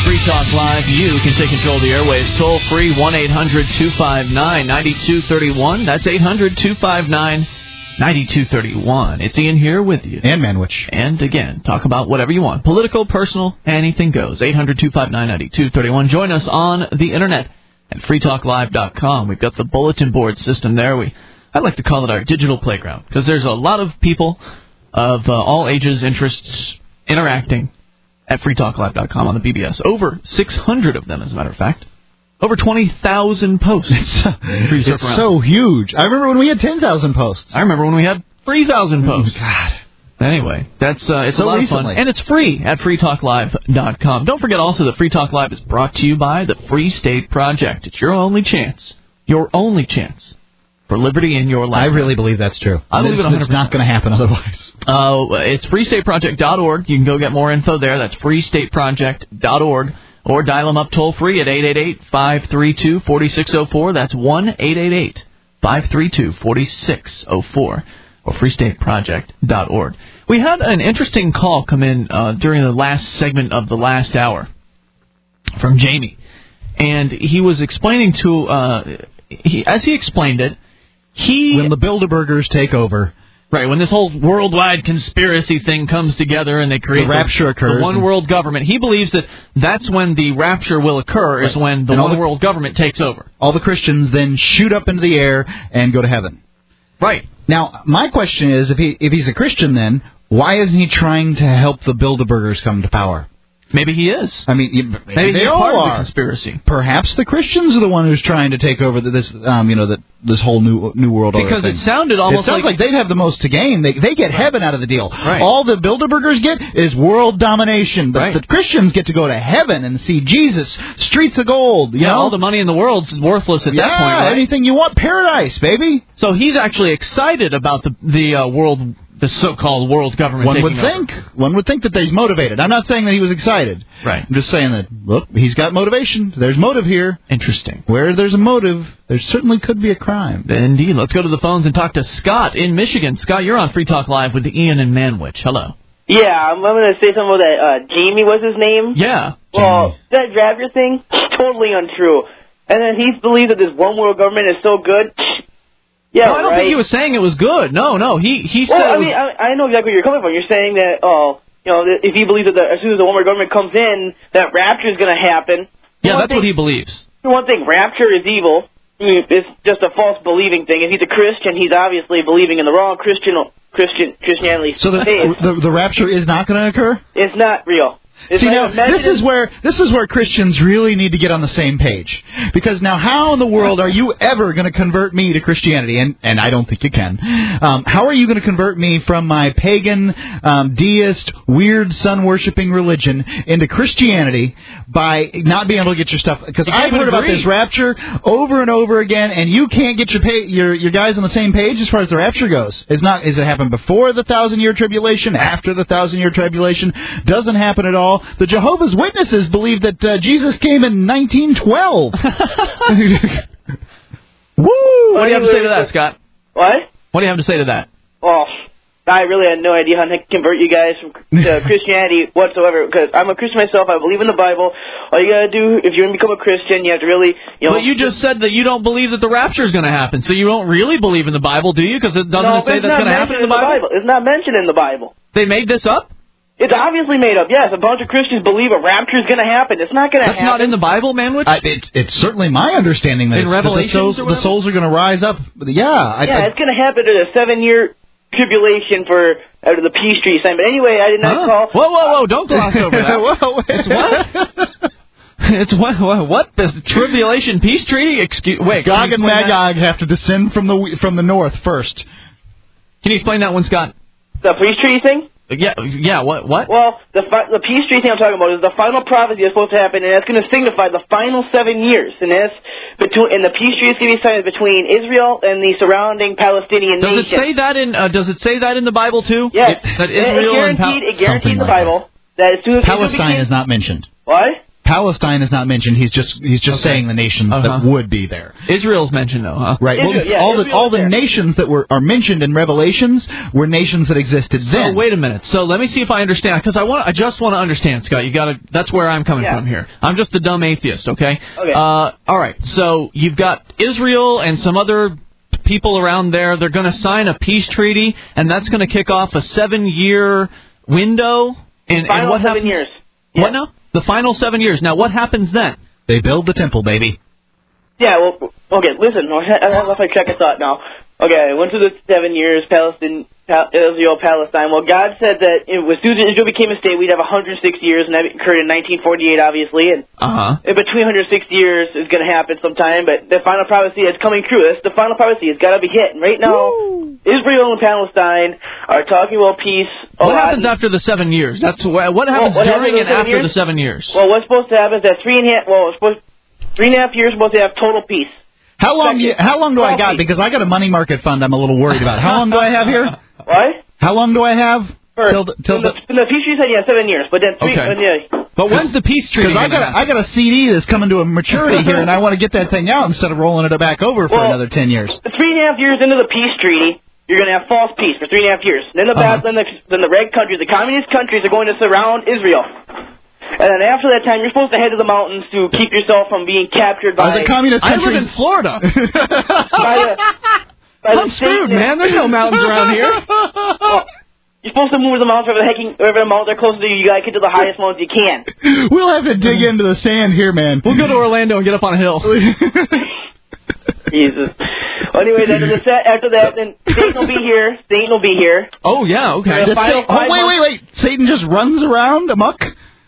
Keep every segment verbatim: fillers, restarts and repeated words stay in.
Free Talk Live. You can take control of the airwaves toll free, one eight hundred two five nine nine two three one. That's eight hundred two five nine nine two three one. It's Ian here with you. And Manwich. And again, talk about whatever you want. Political, personal, anything goes. eight hundred two five nine nine two three one. Join us on the internet at free talk live dot com. We've got the bulletin board system there. We I like to call it our digital playground because there's a lot of people of uh, all ages, interests, interacting at free talk live dot com on the B B S. Over six hundred of them, as a matter of fact. Over twenty thousand posts. It's, it's so huge. I remember when we had ten thousand posts. I remember when we had three thousand posts. Oh, God. Anyway, that's uh, it's so a lot recently. of fun. And it's free at free talk live dot com. Don't forget also that Free Talk Live is brought to you by the Free State Project. It's your only chance. Your only chance. For liberty in your life. I really believe that's true. I believe it's, it one hundred percent. It's not going to happen otherwise. Uh, it's free state project dot org. You can go get more info there. That's free state project dot org. Or dial them up toll-free at eight eight eight, five three two, four six zero four. That's one eight eight eight, five three two, four six zero four. Or free state project dot org. We had an interesting call come in uh, during the last segment of the last hour from Jamie. And he was explaining to, uh, he, as he explained it, He, when the Bilderbergers take over. Right, when this whole worldwide conspiracy thing comes together and they create the rapture the, occurs. the one world government, he believes that that's when the rapture will occur, right. is when the and one the, world government takes over. All the Christians then shoot up into the air and go to heaven. Right. Now, my question is, if he if he's a Christian then, why isn't he trying to help the Bilderbergers come to power? Maybe he is. I mean, maybe, maybe they he's all part are. of the conspiracy. Perhaps the Christians are the one who's trying to take over this, um, you know, the, this whole new new world order Because thing. it sounded almost it sounds like, like they'd have the most to gain. They they get right. heaven out of the deal. Right. All the Bilderbergers get is world domination. But right. the Christians get to go to heaven and see Jesus, streets of gold. You yeah, know? all the money in the world's worthless at yeah, that point. Right? Anything you want, paradise, baby. So he's actually excited about the the uh, world. The so-called world government One would taking think. over. One would think that he's motivated. I'm not saying that he was excited. Right. I'm just saying that, look, he's got motivation. There's motive here. Interesting. Where there's a motive, there certainly could be a crime. Indeed. Let's go to the phones and talk to Scott in Michigan. Scott, you're on Free Talk Live with Ian and Manwich. Hello. Yeah, I'm, I'm going to say something about that. Uh, Jamie was his name? Yeah. Well, that rapture thing, totally untrue. And then he believes that this one world government is so good. Yeah, no, I don't right? think he was saying it was good. No, no, he he well, said. I it was... mean, I, I know exactly where you're coming from. You're saying that, oh, you know, that if he believes that the, as soon as the one world government comes in, that rapture is going to happen. Yeah, that's thing, what he believes. One thing, rapture is evil. I mean, it's just a false believing thing. If he's a Christian, he's obviously believing in the wrong Christian Christian Christianity. So the the, the rapture is not going to occur? It's not real. It's See, like, now, this is where this is where Christians really need to get on the same page. Because now, how in the world are you ever going to convert me to Christianity? And and I don't think you can. Um, how are you going to convert me from my pagan, um, deist, weird, sun-worshipping religion into Christianity by not being able to get your stuff? Because I've heard about this rapture over and over again, and you can't get your pay, your your guys on the same page as far as the rapture goes. It's not. Is it happen before the thousand-year tribulation? After the thousand-year tribulation? Doesn't happen at all. The Jehovah's Witnesses believe that uh, Jesus came in nineteen twelve. Woo! What do you have to say to that, Scott? What? What do you have to say to that? Oh, I really had no idea how to convert you guys from uh, Christianity whatsoever, because I'm a Christian myself. I believe in the Bible. All you gotta do, if you're gonna become a Christian, you have to really, you know... But you just said that you don't believe that the rapture is going to happen, so you don't really believe in the Bible, do you? Because it doesn't no, it say that's going to happen in the Bible? Bible? It's not mentioned in the Bible. They made this up? It's obviously made up, yes. A bunch of Christians believe a rapture is going to happen. It's not going to happen. That's not in the Bible, Manwich? I, it, it's certainly my understanding that, in Revelations that the, souls, the souls are going to rise up. Yeah. I, yeah, I, it's going to happen in a seven-year tribulation for out of the Peace Treaty sign. But anyway, I did not huh? call... Whoa, whoa, whoa, don't gloss over that. Whoa, it's what? It's what? What? What? The tribulation peace treaty? Excuse. Wait. Gog and Magog have to descend from the from the north first. Can you explain that one, Scott? The peace treaty thing? Yeah. Yeah. What? What? Well, the fi- the peace treaty thing I'm talking about is the final prophecy that's supposed to happen, and that's going to signify the final seven years. And that's between and the peace treaty is going to be signed between Israel and the surrounding Palestinian does nation. Does it say that in? Uh, does it say that in the Bible too? Yes. It, that Israel it, it guaranteed. and Pal- it guarantees the like Bible that. that as soon as Palestine became, is not mentioned. What? Palestine is not mentioned. He's just he's just Okay. saying the nations Uh-huh. that would be there. Israel's mentioned, though, huh? Right. Israel, well, yeah, all the Israel's all the there. nations that were are mentioned in Revelations were nations that existed So then. wait a minute. So let me see if I understand, because I want I just want to understand, Scott. You got to. That's where I'm coming Yeah. from here. I'm just the dumb atheist. Okay. Okay. Uh, all right. So you've got Israel and some other people around there. They're going to sign a peace treaty, and that's going to kick off a seven-year window. And, Final and what seven happens? years. What Yeah. now? The final seven years. Now, what happens then? They build the temple, baby. Yeah, well, okay, listen, I don't know if I check a thought now. Okay, I went through the seven years, Palestine, Pal- Israel, Palestine. Well, God said that it was, as soon as Israel became a state, we'd have one hundred six years, and that occurred in nineteen forty-eight, obviously, and Uh-huh. in between one hundred six years is going to happen sometime, but the final prophecy is coming true. That's the final prophecy. It's got to be hit. And right now, Israel and Palestine are talking about peace a What lot. happens after the seven years? That's wh- what happens what during happens and in seven after years? the seven years. Well, what's supposed to happen is that three and a half, well, it's supposed, three and a half years is supposed to have total peace. How long? Do you, how long do I got? Coffee. Because I got a money market fund. I'm a little worried about. How long do I have here? What? How long do I have? For, Till the, till in the, the, in the peace treaty said, yeah, seven years, but then three, Okay. uh, yeah. But when's the peace treaty? Because I gonna got a, I happen? got a C D that's coming to a maturity here, and I want to get that thing out instead of rolling it back over for Well, another ten years. Three and a half years into the peace treaty, you're going to have false peace for three and a half years. Then the Uh-huh. bad, then the then the red countries, the communist countries, are going to surround Israel. And then after that time, you're supposed to head to the mountains to keep yourself from being captured by Are the communist I live countries? in Florida. by the, by I'm the screwed, Satan- man. There's no mountains around here. Well, you're supposed to move the mountains wherever the hiking, wherever the mountains are closer to you. You got to get to the highest mountains you can. We'll have to dig into the sand here, man. We'll go to Orlando and get up on a hill. Jesus. Well, anyway, then the set after that, then Satan will be here. Satan will be here. Oh yeah, okay. Yeah. Just Five- still- five oh, wait, wait, wait. Satan just runs around amok?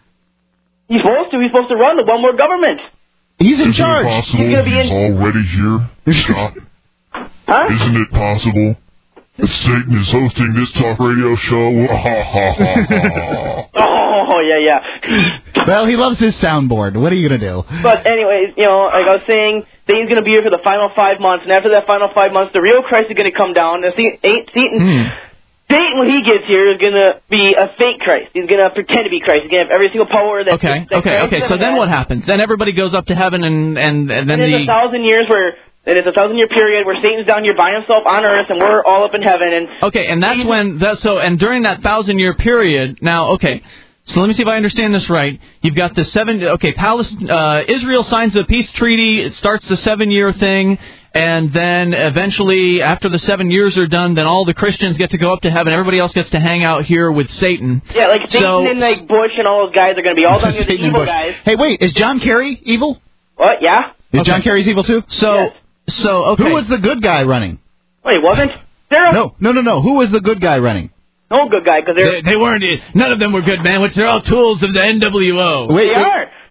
He's supposed to. He's supposed to run the one world government. He's in Isn't charge. it possible He's gonna be he's in- already here, Scott? Huh? Isn't it possible that Satan is hosting this talk radio show? Ha ha ha ha. Oh, yeah, yeah. Well, he loves his soundboard. What are you going to do? But anyways, you know, like I was saying, Satan's going to be here for the final five months, and after that final five months, the real Christ is going to come down. And Satan, Satan, Hmm. Satan, when he gets here, is going to be a fake Christ. He's going to pretend to be Christ. He's going to have every single power that. Okay, that okay, Christ okay. ever So then had. what happens? Then everybody goes up to heaven, and and, and then And it's the a thousand years where. And it's a thousand year period where Satan's down here by himself on earth, and we're all up in heaven. And okay, and that's when that so and during that thousand year period. Now, okay. So let me see if I understand this right. You've got the seven. Okay, Palestine, uh, Israel signs the peace treaty. It starts the seven-year thing, and then eventually, after the seven years are done, then all the Christians get to go up to heaven. Everybody else gets to hang out here with Satan. yeah, like Satan So- and like Bush and all those guys are going to be all down here, the Satan and evil Bush. guys. Hey, wait, is John Kerry evil? What? Yeah. Is Okay. John Kerry's evil too? So, Yes. so okay. Who was the good guy running? Wait, wasn't there? No, no, no, no. Who was the good guy running? No good guy, because they're They, they weren't. None of them were good, man. Which they're all tools of the N W O. Wait, they wait.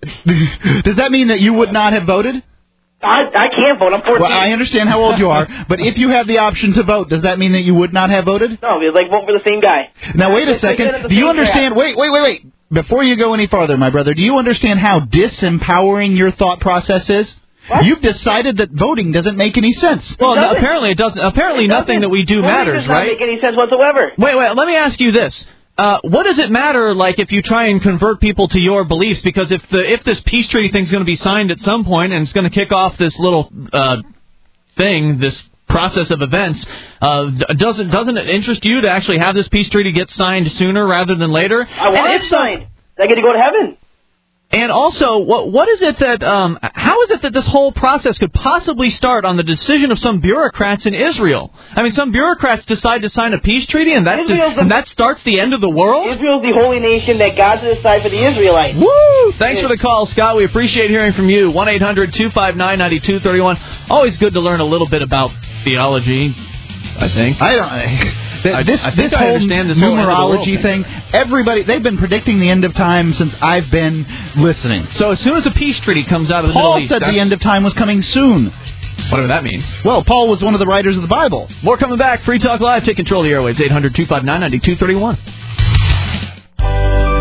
are. Does that mean that you would not have voted? I I can't vote. I'm fourteen. Well, I understand how old you are, but if you have the option to vote, does that mean that you would not have voted? No, it's like vote for the same guy. Now, wait a It's like second. the Do you same understand? Wait, wait, wait, wait. Before you go any farther, my brother, do you understand how disempowering your thought process is? What? You've decided that voting doesn't make any sense. Well, no, doesn't. apparently it doesn't. Apparently It nothing doesn't. that we do Voting matters, does not right? make any sense whatsoever. Wait, wait. Let me ask you this. Uh, what does it matter, like, if you try and convert people to your beliefs? Because if the if this peace treaty thing's going to be signed at some point and it's going to kick off this little uh, thing, this process of events, uh, doesn't doesn't it interest you to actually have this peace treaty get signed sooner rather than later? I want And it if so- signed. I get to go to heaven. And also, what what is it that um, how is it that this whole process could possibly start on the decision of some bureaucrats in Israel? I mean, some bureaucrats decide to sign a peace treaty, and that Israel's the- and that starts the end of the world. Israel's the holy nation that God to decide for the Israelites. Woo! Thanks for the call, Scott. We appreciate hearing from you. one eight hundred two five nine nine two three one. Always good to learn a little bit about theology, I think. I don't. I- This I think this I whole understand this whole end of the world numerology thing. thing. Everybody, they've been predicting the end of time since I've been listening. So as soon as a peace treaty comes out of the Paul Middle East, said the end of time was coming soon. whatever that means. Well, Paul was one of the writers of the Bible. More coming back. Free Talk Live. Take control of the airwaves. eight hundred two five nine nine two three one.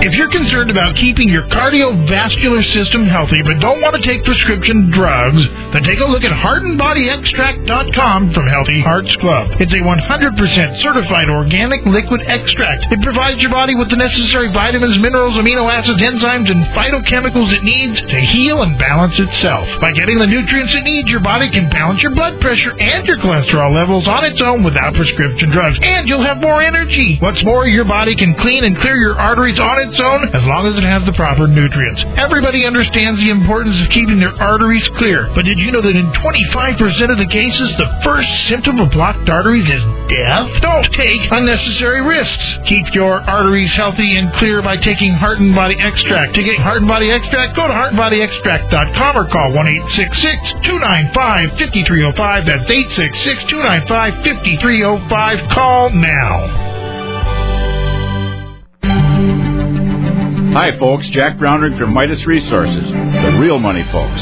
If you're concerned about keeping your cardiovascular system healthy but don't want to take prescription drugs, then take a look at heart and body extract dot com from Healthy Hearts Club. It's a one hundred percent certified organic liquid extract. It provides your body with the necessary vitamins, minerals, amino acids, enzymes, and phytochemicals it needs to heal and balance itself. By getting the nutrients it needs, your body can balance your blood pressure and your cholesterol levels on its own without prescription drugs, and you'll have more energy. What's more, your body can clean and clear your arteries on its own as long as it has the proper nutrients. Everybody understands the importance of keeping their arteries clear, but did you know that in twenty-five percent of the cases, the first symptom of blocked arteries is death? Don't take unnecessary risks. Keep your arteries healthy and clear by taking Heart and Body Extract. To get Heart and Body Extract, go to heart and body extract dot com or call one eight six six, two nine five, five three zero five. That's eight six six, two nine five, five three zero five. Call now. Hi, folks. Jack Brownrigg from Midas Resources, the real money folks.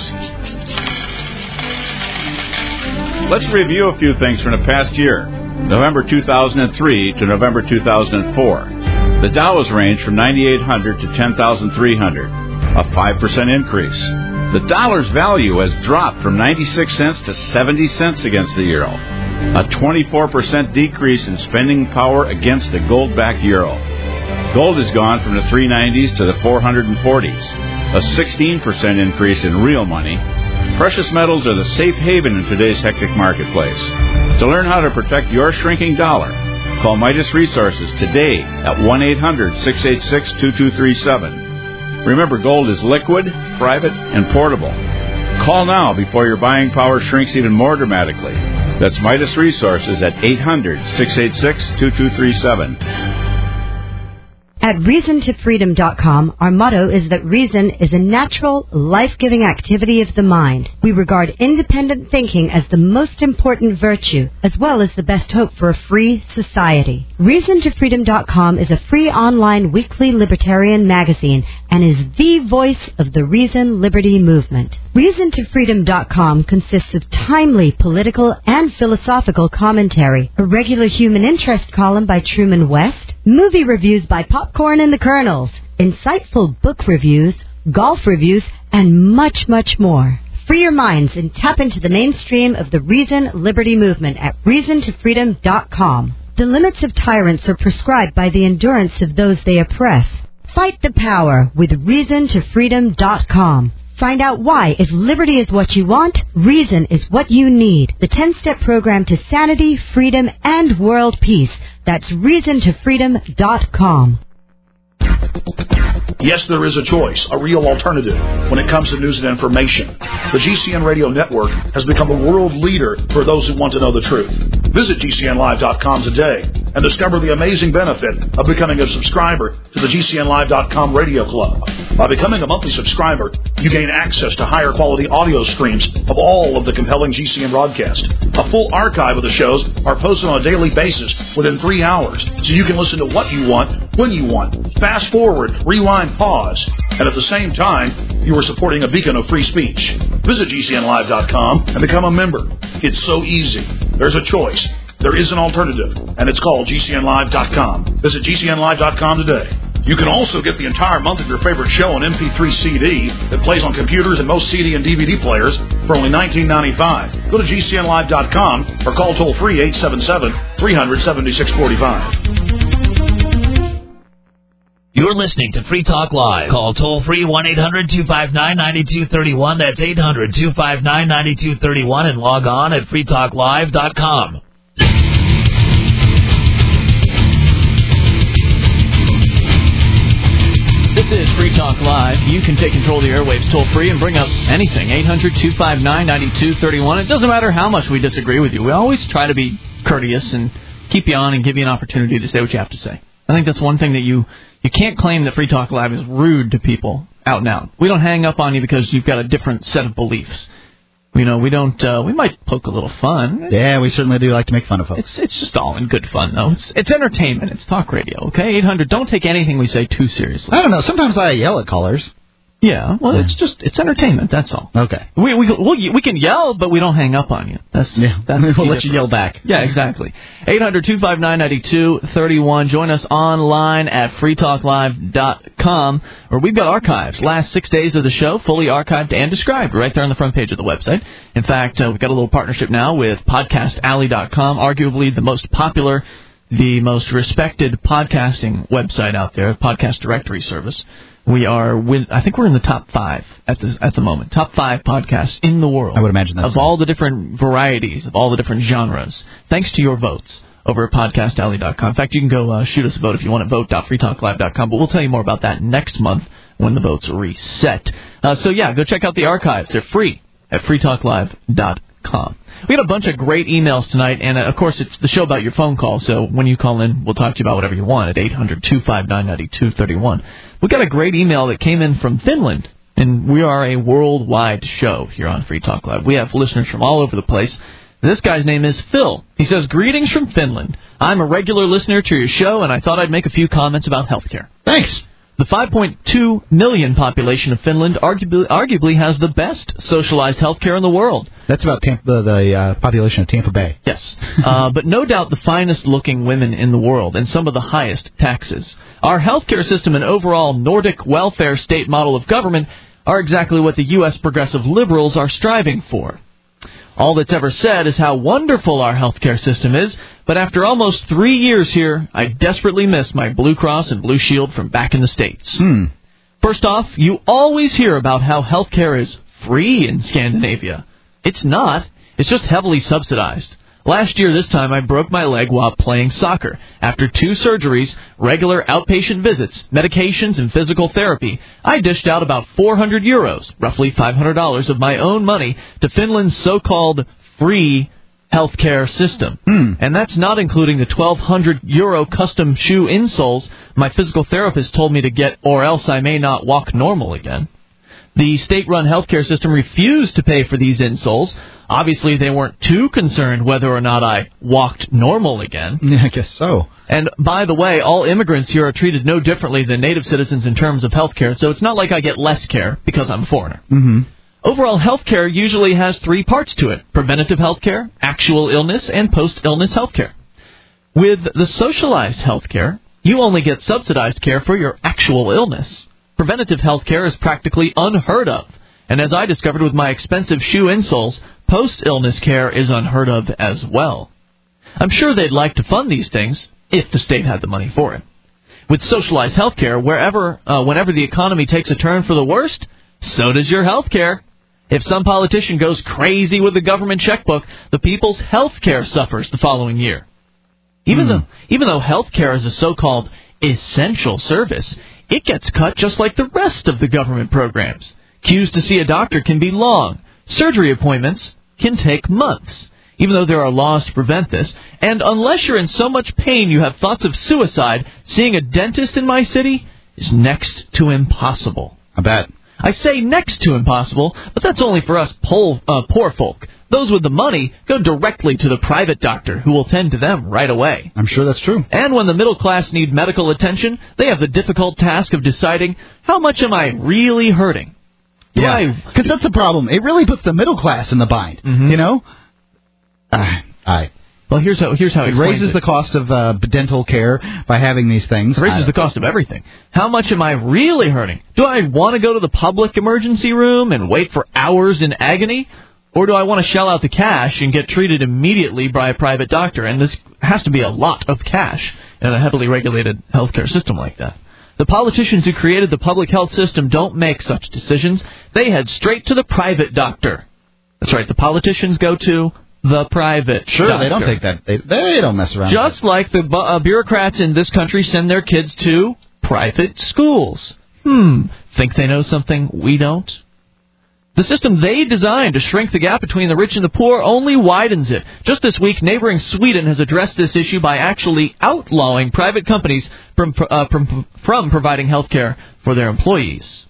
Let's review a few things from the past year, November two thousand three to November two thousand four. The Dow has ranged from ninety-eight hundred to ten thousand three hundred, a five percent increase. The dollar's value has dropped from ninety-six cents to seventy cents against the euro, a twenty-four percent decrease in spending power against the gold-backed euro. Gold has gone from the three nineties to the four forties, a sixteen percent increase in real money. Precious metals are the safe haven in today's hectic marketplace. To learn how to protect your shrinking dollar, call Midas Resources today at one eight hundred, six eight six, two two three seven. Remember, gold is liquid, private, and portable. Call now before your buying power shrinks even more dramatically. That's Midas Resources at eight hundred, six eight six, two two three seven. At reason to freedom dot com, our motto is that reason is a natural, life-giving activity of the mind. We regard independent thinking as the most important virtue, as well as the best hope for a free society. reason to freedom dot com is a free online weekly libertarian magazine and is the voice of the Reason Liberty movement. reason to freedom dot com consists of timely political and philosophical commentary, a regular human interest column by Truman West, movie reviews by Popcorn and the Colonels, insightful book reviews, golf reviews, and much, much more. Free your minds and tap into the mainstream of the Reason Liberty movement at reason to freedom dot com. The limits of tyrants are prescribed by the endurance of those they oppress. Fight the power with reason to freedom dot com. Find out why, if liberty is what you want, reason is what you need. The ten-step program to sanity, freedom, and world peace. That's reason to freedom dot com. Yes, there is a choice, a real alternative when it comes to news and information. The G C N Radio Network has become a world leader for those who want to know the truth. Visit G C N live dot com today and discover the amazing benefit of becoming a subscriber to the G C N live dot com Radio Club. By becoming a monthly subscriber, you gain access to higher quality audio streams of all of the compelling G C N broadcasts. A full archive of the shows are posted on a daily basis within three hours, so you can listen to what you want, when you want. Fast forward, rewind, pause, and at the same time, you are supporting a beacon of free speech. Visit G C N live dot com and become a member. It's so easy. There's a choice. There is an alternative, and it's called G C N live dot com. Visit G C N live dot com today. You can also get the entire month of your favorite show on M P three C D that plays on computers and most C D and D V D players for only nineteen ninety-five. Go to G C N live dot com or call toll-free eight seven seven, three hundred, seventy-six forty-five. You're listening to Free Talk Live. Call toll-free one eight hundred, two five nine, nine two three one. That's eight hundred, two five nine, nine two three one and log on at free talk live dot com. This is Free Talk Live. You can take control of the airwaves toll-free and bring up anything. eight hundred, two five nine, nine two three one. It doesn't matter how much we disagree with you. We always try to be courteous and keep you on and give you an opportunity to say what you have to say. I think that's one thing that you, you can't claim that Free Talk Live is rude to people out and out. We don't hang up on you because you've got a different set of beliefs. You know, we don't, uh, we might poke a little fun. Yeah, we certainly do like to make fun of folks. It's it's just all in good fun, though. It's it's entertainment. It's talk radio, okay? eight hundred, don't take anything we say too seriously. I don't know. Sometimes I yell at callers. Yeah, well, it's just it's entertainment. That's all. Okay. We we we we can yell, but we don't hang up on you. That's yeah. That's we'll let you yell back. Yeah, exactly. eight hundred two five nine nine two three one. Join us online at free talk live dot com, where we've got archives. Last six days of the show, fully archived and described, right there on the front page of the website. In fact, uh, we've got a little partnership now with podcast alley dot com, arguably the most popular, the most respected podcasting website out there, podcast directory service. We are with, I think we're in the top five at the at the moment. Top five podcasts in the world. I would imagine that's of all the different varieties, of all the different genres. Thanks to your votes over at podcast alley dot com. In fact, you can go uh, shoot us a vote if you want at vote dot free talk live dot com. But we'll tell you more about that next month when the votes reset. Uh, so yeah, go check out the archives. They're free at free talk live dot com. We got a bunch of great emails tonight, and uh, of course it's the show about your phone call, so when you call in, we'll talk to you about whatever you want at eight hundred two five nine nine two three one. We got a great email that came in from Finland, and we are a worldwide show here on Free Talk Live. We have listeners from all over the place. This guy's name is Phil. He says, "Greetings from Finland. I'm a regular listener to your show, and I thought I'd make a few comments about healthcare." Thanks. The five point two million population of Finland arguably, arguably has the best socialized healthcare in the world. That's about Tampa, the, the uh, population of Tampa Bay. Yes, uh, but no doubt the finest-looking women in the world and some of the highest taxes. Our healthcare system and overall Nordic welfare state model of government are exactly what the U S progressive liberals are striving for. All that's ever said is how wonderful our healthcare system is, but after almost three years here, I desperately miss my Blue Cross and Blue Shield from back in the States. Hmm. First off, you always hear about how healthcare is free in Scandinavia. It's not. It's just heavily subsidized. Last year this time I broke my leg while playing soccer. After two surgeries, regular outpatient visits, medications, and physical therapy, I dished out about four hundred euros, roughly five hundred dollars of my own money, to Finland's so-called free healthcare system. Hmm. And that's not including the twelve hundred euro custom shoe insoles my physical therapist told me to get, or else I may not walk normal again. The state-run healthcare system refused to pay for these insoles. Obviously, they weren't too concerned whether or not I walked normal again. Yeah, I guess so. And by the way, all immigrants here are treated no differently than native citizens in terms of health care, so it's not like I get less care because I'm a foreigner. Mm-hmm. Overall health care usually has three parts to it: preventative health care, actual illness, and post-illness health care. With the socialized health care, you only get subsidized care for your actual illness. Preventative health care is practically unheard of, and as I discovered with my expensive shoe insoles, post-illness care is unheard of as well. I'm sure they'd like to fund these things if the state had the money for it. With socialized health care, wherever, uh, whenever the economy takes a turn for the worst, so does your health care. If some politician goes crazy with the government checkbook, the people's health care suffers the following year. Even mm. though even though health care is a so-called essential service, it gets cut just like the rest of the government programs. Queues to see a doctor can be long. Surgery appointments can take months, even though there are laws to prevent this. And unless you're in so much pain you have thoughts of suicide, seeing a dentist in my city is next to impossible. I bet. I say next to impossible, but that's only for us poor, uh, poor folk. Those with the money go directly to the private doctor, who will tend to them right away. I'm sure that's true. And when the middle class need medical attention, they have the difficult task of deciding, how much am I really hurting? Do yeah, because that's the problem. It really puts the middle class in the bind, mm-hmm. you know? Uh, I... Well, here's how here's how it raises it. the cost of uh, dental care by having these things. It raises the cost of everything. How much am I really hurting? Do I want to go to the public emergency room and wait for hours in agony? Or do I want to shell out the cash and get treated immediately by a private doctor? And this has to be a lot of cash in a heavily regulated healthcare system like that. The politicians who created the public health system don't make such decisions. They head straight to the private doctor. That's right, the politicians go to the private Sure, doctor. They don't take that. They, they don't mess around. Just like the bu- uh, bureaucrats in this country send their kids to private schools. Hmm, think they know something we don't? The system they designed to shrink the gap between the rich and the poor only widens it. Just this week, neighboring Sweden has addressed this issue by actually outlawing private companies from uh, from, from providing health care for their employees.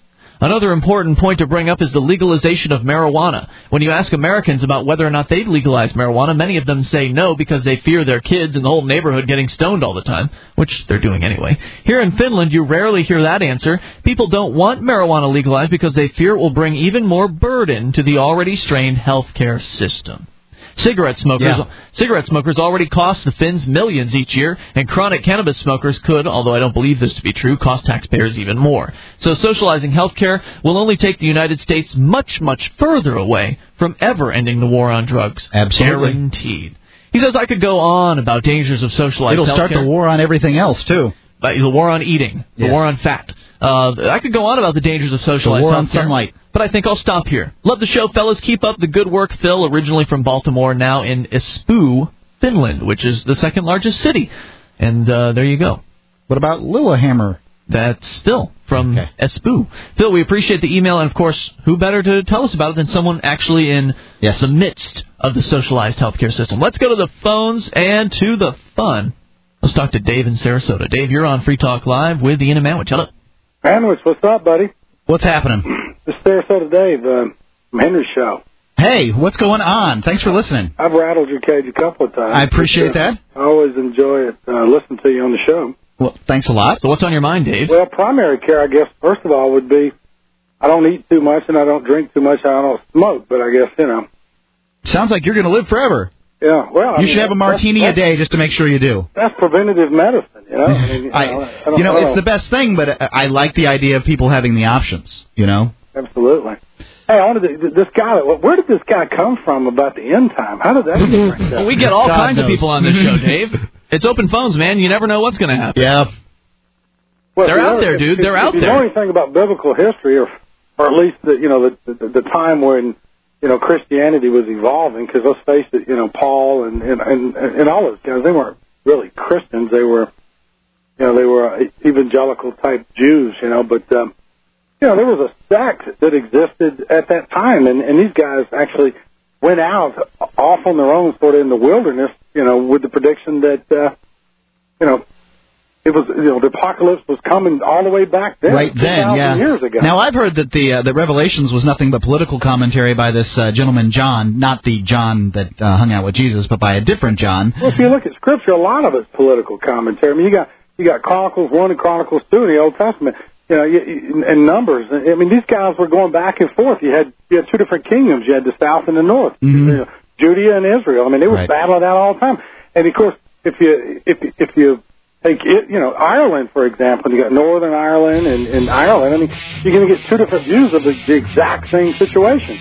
Another important point to bring up is the legalization of marijuana. When you ask Americans about whether or not they'd legalize marijuana, many of them say no because they fear their kids and the whole neighborhood getting stoned all the time, which they're doing anyway. Here in Finland, you rarely hear that answer. People don't want marijuana legalized because they fear it will bring even more burden to the already strained healthcare system. Cigarette smokers Yeah. cigarette smokers already cost the Finns millions each year, and chronic cannabis smokers could, although I don't believe this to be true, cost taxpayers even more. So socializing healthcare will only take the United States much, much further away from ever ending the war on drugs. Absolutely. Guaranteed. He says I could go on about dangers of socialized It'll healthcare. start the war on everything else, too. But the war on eating, the Yes. war on fat. Uh, I could go on about the dangers of socialized The war on healthcare, sunlight. but I think I'll stop here. Love the show, fellas. Keep up the good work. Phil, originally from Baltimore, now in Espoo, Finland, which is the second largest city. And uh, there you go. What about Lillehammer? That's Phil from Okay. Espoo. Phil, we appreciate the email, and of course, who better to tell us about it than someone actually in Yes. the midst of the socialized healthcare system. Let's go to the phones and to the fun. Let's talk to Dave in Sarasota. Dave, you're on Free Talk Live with Ian and Manwich. Hello. Manwich, what's up, buddy? What's happening? This is Sarasota Dave uh, from Henry's show. Hey, what's going on? Thanks for listening. I've rattled your cage a couple of times. I appreciate but, uh, that. I always enjoy it, uh, listening to you on the show. Well, thanks a lot. So what's on your mind, Dave? Well, primary care, I guess, first of all, would be I don't eat too much and I don't drink too much. I don't smoke, but I guess, you know. Sounds like you're going to live forever. Yeah, well, I You mean, should have a martini that's, a day just to make sure you do. That's preventative medicine, you know. I mean, you know, I, I don't you know, know. it's the best thing, but I I like the idea of people having the options, you know? Absolutely. Hey, I wanted to, this guy, where did this guy come from about the end time? How did that get bring Well, up? we get all God kinds knows. of people on this show, Dave. It's open phones, man. You never know what's going to happen. Yeah. Well, They're if you out know- there, if- dude. if- They're if out you there. know anything about biblical history, or or at least the you know the the, the time when you know Christianity was evolving, because let's face it, you know Paul and and and, and all those guys, they weren't really Christians. They were, you know, they were evangelical type Jews, you know. But um, you know, there was a sect that existed at that time, and and these guys actually went out off on their own, sort of in the wilderness, you know, with the prediction that uh, you know. It was, you know, the apocalypse was coming all the way back then, Right then, two thousand yeah. years ago. Now, I've heard that the uh, that Revelations was nothing but political commentary by this uh, gentleman, John, not the John that uh, hung out with Jesus, but by a different John. Well, if you look at Scripture, a lot of it's political commentary. I mean, you got you got Chronicles one and Chronicles two in the Old Testament, you know, you, you, and Numbers. I mean, these guys were going back and forth. You had you had two different kingdoms. You had the South and the North, Mm-hmm. you know, Judea and Israel. I mean, they were Right. battling out all the time. And of course, if you if if you Take it, you know, Ireland, for example. You got Northern Ireland and, and Ireland. I mean, you're going to get two different views of the, the exact same situation.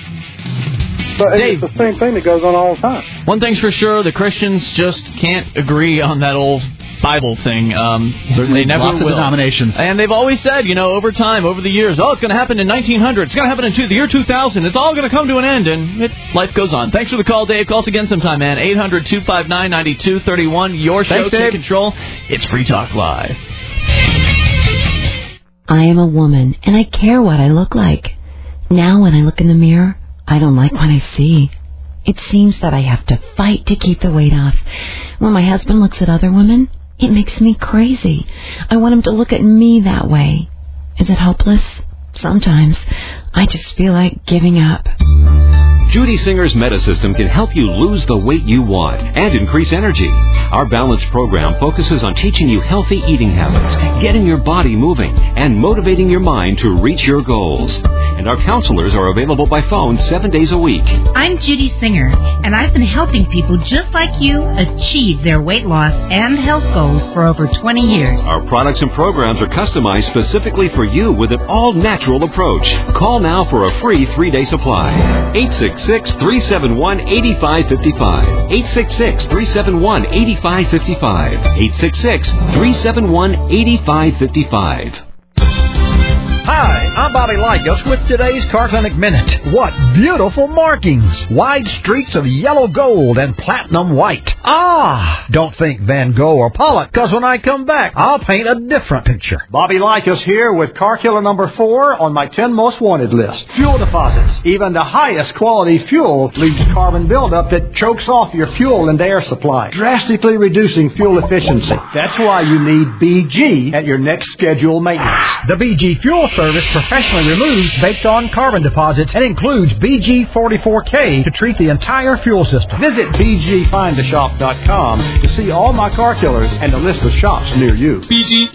But Dave. it's the same thing that goes on all the time. One thing's for sure, the Christians just can't agree on that old Bible thing. Um, they never Lots of will. denominations. And they've always said, you know, over time, over the years, oh, it's going to happen in nineteen hundred. It's going to happen in two, the year two thousand. It's all going to come to an end, and it, life goes on. Thanks for the call, Dave. Call us again sometime, man. eight hundred two five nine nine two three one. Your show, Thanks, take Dave. control. It's Free Talk Live. I am a woman, and I care what I look like. Now when I look in the mirror, I don't like what I see. It seems that I have to fight to keep the weight off. When my husband looks at other women, it makes me crazy. I want him to look at me that way. Is it hopeless? Sometimes. I just feel like giving up. Judy Singer's Metasystem can help you lose the weight you want and increase energy. Our Balance program focuses on teaching you healthy eating habits, getting your body moving, and motivating your mind to reach your goals. And our counselors are available by phone seven days a week. I'm Judy Singer, and I've been helping people just like you achieve their weight loss and health goals for over twenty years. Our products and programs are customized specifically for you with an all-natural approach. Call now for a free three-day supply. eight six six, three seven one, eight five five five. eight six six, three seven one, eight five five five. eight six six, three seven one, eight five five five. Hi, I'm Bobby Lycos with today's Car Clinic Minute. What beautiful markings! Wide streaks of yellow gold and platinum white. Ah! Don't think Van Gogh or Pollock, because when I come back, I'll paint a different picture. Bobby Lycos here with Car Killer number four on my ten most wanted list. Fuel deposits. Even the highest quality fuel leaves carbon buildup that chokes off your fuel and air supply, drastically reducing fuel efficiency. That's why you need B G at your next scheduled maintenance. The B G Fuel service professionally removes baked-on carbon deposits and includes B G forty-four K to treat the entire fuel system. Visit B G find a shop dot com to see all my car killers and a list of shops near you. B G.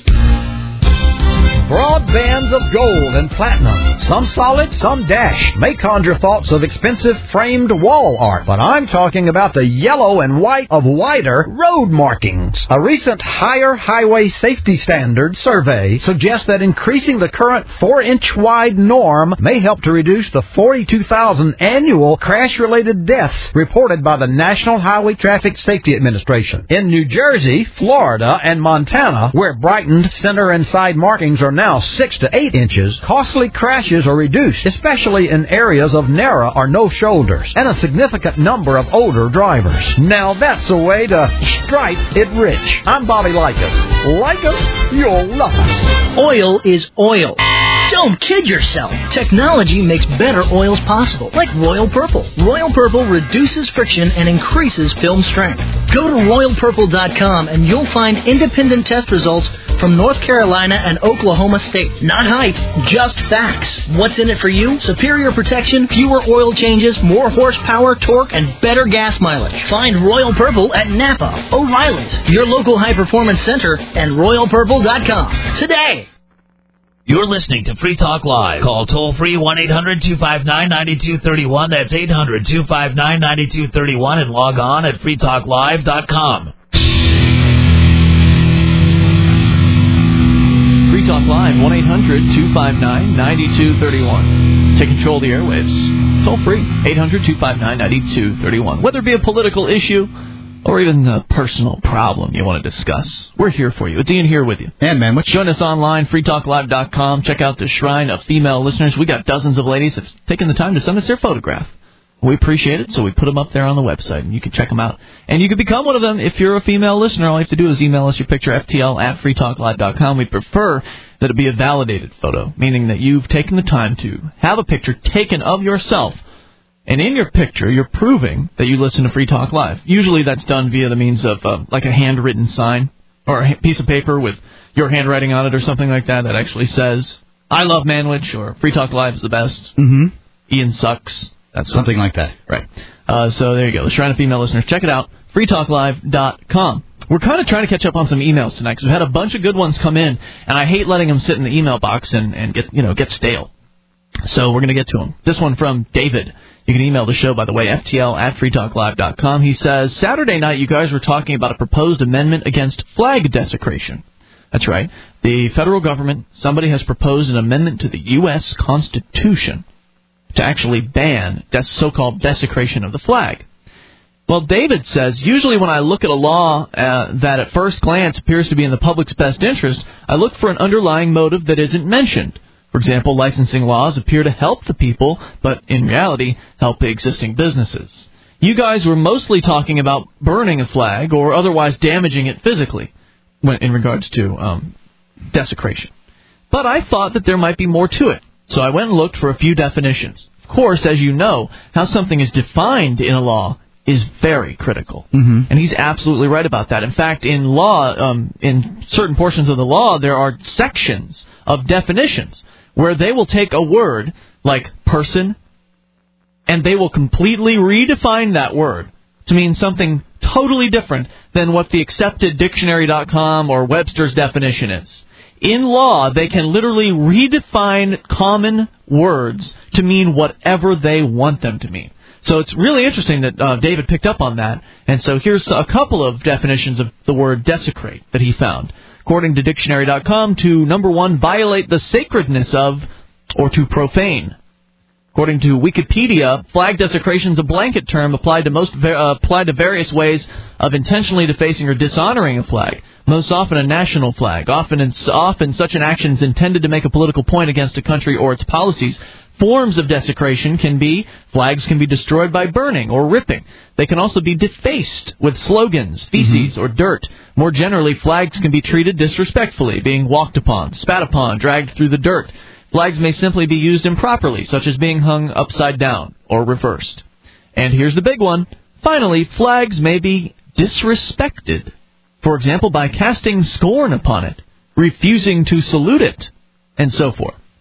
Broad bands of gold and platinum, some solid, some dash, may conjure thoughts of expensive framed wall art. But I'm talking about the yellow and white of wider road markings. A recent Higher Highway Safety Standards survey suggests that increasing the current four-inch wide norm may help to reduce the forty-two thousand annual crash-related deaths reported by the National Highway Traffic Safety Administration. In New Jersey, Florida, and Montana, where brightened center and side markings are now six to eight inches, costly crashes are reduced, especially in areas of narrow or no shoulders, and a significant number of older drivers. Now that's a way to stripe it rich. I'm Bobby Likas. Like us, you'll love us. Oil is oil. Don't kid yourself. Technology makes better oils possible, like Royal Purple. Royal Purple reduces friction and increases film strength. Go to royal purple dot com and you'll find independent test results from North Carolina and Oklahoma State. Not hype, just facts. What's in it for you? Superior protection, fewer oil changes, more horsepower, torque, and better gas mileage. Find Royal Purple at Napa, O'Reilly's, your local high-performance center, and royal purple dot com today. You're listening to Free Talk Live. Call toll-free one eight hundred two five nine nine two three one. That's eight hundred two five nine nine two three one and log on at free talk live dot com. Free Talk Live, one eight hundred two five nine nine two three one. Take control of the airwaves. Toll free, eight hundred two five nine nine two three one. Whether it be a political issue or even a personal problem you want to discuss, we're here for you. It's Ian here with you. And man, join us online, free talk live dot com. Check out the shrine of female listeners. We got dozens of ladies that have taken the time to send us their photograph. We appreciate it, so we put them up there on the website, and you can check them out. And you can become one of them if you're a female listener. All you have to do is email us your picture, F T L at free talk live dot com. We prefer that it be a validated photo, meaning that you've taken the time to have a picture taken of yourself. And in your picture, you're proving that you listen to Free Talk Live. Usually that's done via the means of uh, like a handwritten sign or a piece of paper with your handwriting on it or something like that that actually says, I love Manwich, or Free Talk Live is the best. Mm-hmm. Ian sucks. That's something like that. Right. Uh, so there you go. The Shrine of Female Listeners. Check it out. free talk live dot com. We're kind of trying to catch up on some emails tonight because we've had a bunch of good ones come in, and I hate letting them sit in the email box and, and get, you know, get stale. So we're going to get to them. This one from David. You can email the show, by the way, F T L at free talk live dot com. He says, Saturday night you guys were talking about a proposed amendment against flag desecration. That's right. The federal government, somebody has proposed an amendment to the U S Constitution to actually ban des- so-called desecration of the flag. Well, David says, usually when I look at a law uh, that at first glance appears to be in the public's best interest, I look for an underlying motive that isn't mentioned. For example, licensing laws appear to help the people, but in reality, help the existing businesses. You guys were mostly talking about burning a flag or otherwise damaging it physically when, in regards to um, desecration. But I thought that there might be more to it, so I went and looked for a few definitions. Of course, as you know, how something is defined in a law is very critical. Mm-hmm. And he's absolutely right about that. In fact, in law, um, in certain portions of the law, there are sections of definitions where they will take a word like person, and they will completely redefine that word to mean something totally different than what the accepted dictionary dot com or Webster's definition is. In law, they can literally redefine common words to mean whatever they want them to mean. So it's really interesting that uh, David picked up on that. And so here's a couple of definitions of the word desecrate that he found. According to dictionary dot com, to, number one, violate the sacredness of, or to profane. According to Wikipedia, flag desecration is a blanket term applied to most uh, applied to various ways of intentionally defacing or dishonoring a flag. Most often a national flag. Often, it's, often such an action is intended to make a political point against a country or its policies. Forms of desecration can be, flags can be destroyed by burning or ripping. They can also be defaced with slogans, feces, mm-hmm. or dirt. More generally, flags can be treated disrespectfully, being walked upon, spat upon, dragged through the dirt. Flags may simply be used improperly, such as being hung upside down or reversed. And here's the big one. Finally, flags may be disrespected. For example, by casting scorn upon it, refusing to salute it, and so forth.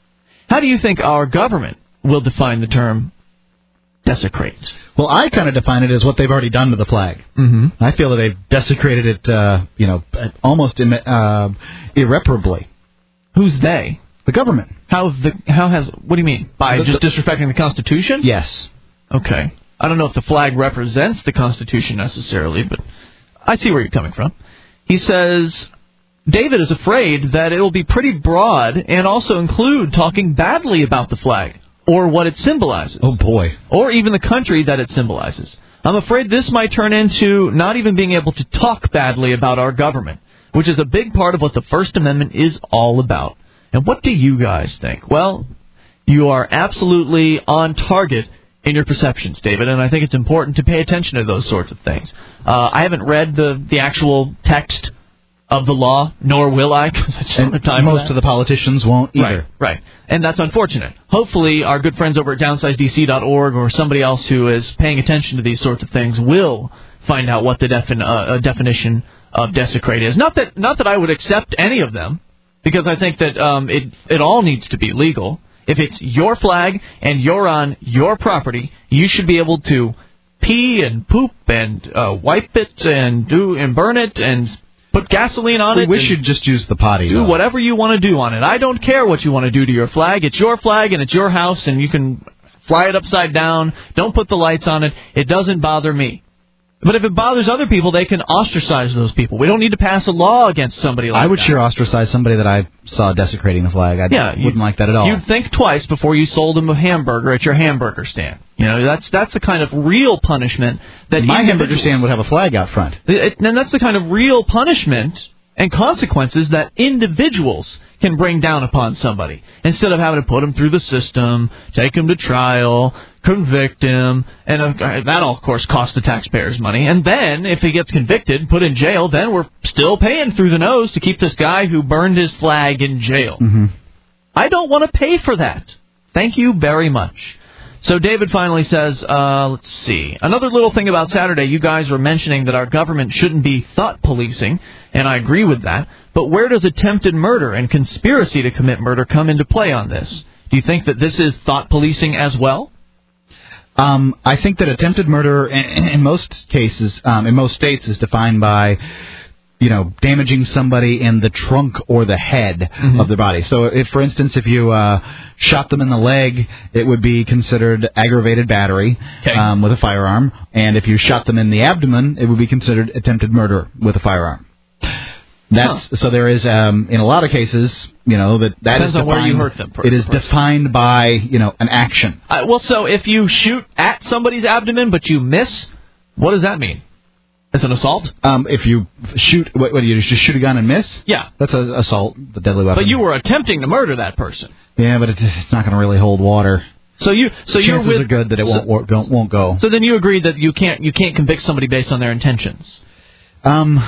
How do you think our government will define the term desecrate? Well, I kind of define it as what they've already done to the flag. Mm-hmm. I feel that they've desecrated it, uh, you know, almost im- uh, irreparably. Who's they? The government. How the how has what do you mean by The- just the- disrespecting the Constitution? Yes. Okay. I don't know if the flag represents the Constitution necessarily, but I see where you're coming from. He says David is afraid that it will be pretty broad and also include talking badly about the flag or what it symbolizes. Oh, boy. Or even the country that it symbolizes. I'm afraid this might turn into not even being able to talk badly about our government, which is a big part of what the First Amendment is all about. And what do you guys think? Well, you are absolutely on target in your perceptions, David, and I think it's important to pay attention to those sorts of things. Uh, I haven't read the, the actual text of the law, nor will I, because I just don't have time for most that. of the politicians won't either. Right, right. And that's unfortunate. Hopefully our good friends over at downsize D C dot org or somebody else who is paying attention to these sorts of things will find out what the defin- uh, definition of desecrate is. Not that not that I would accept any of them, because I think that um, it it all needs to be legal. If it's your flag and you're on your property, you should be able to pee and poop and uh, wipe it and do and burn it and put gasoline on we it. We and should just use the potty. Do though. whatever you want to do on it. I don't care what you want to do to your flag. It's your flag and it's your house, and you can fly it upside down. Don't put the lights on it. It doesn't bother me. But if it bothers other people, they can ostracize those people. We don't need to pass a law against somebody like that. I would sure ostracize somebody that I saw desecrating the flag. I yeah, wouldn't like that at all. You'd think twice before you sold them a hamburger at your hamburger stand. You know, that's that's the kind of real punishment that my hamburger individuals- stand would have a flag out front. It, and that's the kind of real punishment and consequences that individuals can bring down upon somebody, instead of having to put them through the system, take them to trial, convict him, and uh, that'll, of course, cost the taxpayers money. And then, if he gets convicted, put in jail, then we're still paying through the nose to keep this guy who burned his flag in jail. Mm-hmm. I don't want to pay for that. Thank you very much. So David finally says, uh, let's see, another little thing about Saturday, you guys were mentioning that our government shouldn't be thought policing, and I agree with that, but where does attempted murder and conspiracy to commit murder come into play on this? Do you think that this is thought policing as well? Um, I think that attempted murder, in, in most cases, um, in most states, is defined by, you know, damaging somebody in the trunk or the head Mm-hmm. of their body. So, if, for instance, if you uh, shot them in the leg, it would be considered aggravated battery Okay. um, with a firearm. And if you shot them in the abdomen, it would be considered attempted murder with a firearm. That's Huh. so. There is, um, in a lot of cases, you know, that that Depends is on where you defined. hurt them, per- It is person. defined by, you know, an action. Uh, well, so if you shoot at somebody's abdomen but you miss, what does that mean? Is it assault? Um, if you shoot, what, what do you just shoot a gun and miss? Yeah. That's a assault, the deadly weapon. But you were attempting to murder that person. Yeah, but it's, it's not going to really hold water. So you, so Chances you're with, are good that it so, won't work, won't won't go. So then you agree that you can't you can't convict somebody based on their intentions. Um,